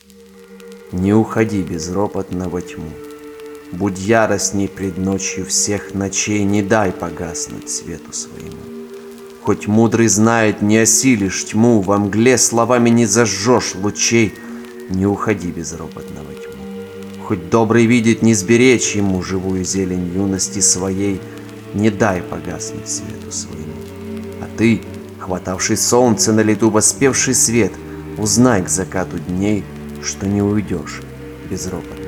Не уходи безропотно во тьму. Будь яростней пред ночью всех ночей, не дай погаснуть свету своему. Хоть мудрый знает, не осилишь тьму, во мгле словами не зажжешь лучей, не уходи безропотно во тьму. Хоть добрый видит, не сберечь ему живую зелень юности своей, не дай погаснуть свету своему. А ты, хватавший солнце на лету, воспевший свет, узнай к закату дней, что не уйдешь безропотно.